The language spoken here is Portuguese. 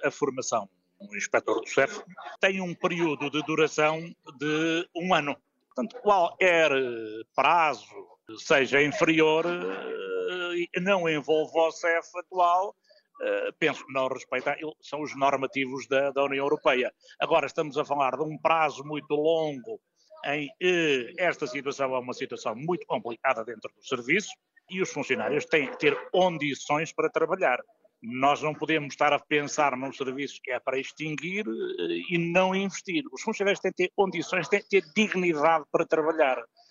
a formação. Um inspetor do CEF tem um período de duração de 1 ano. Portanto, qualquer prazo seja inferior não envolve o CEF atual, penso que não respeita, são os normativos da União Europeia. Agora estamos a falar de um prazo muito longo em que esta situação é uma situação muito complicada dentro do serviço e os funcionários têm que ter condições para trabalhar. Nós não podemos estar a pensar num serviço que é para extinguir e não investir. Os funcionários têm que ter condições, têm que ter dignidade para trabalhar.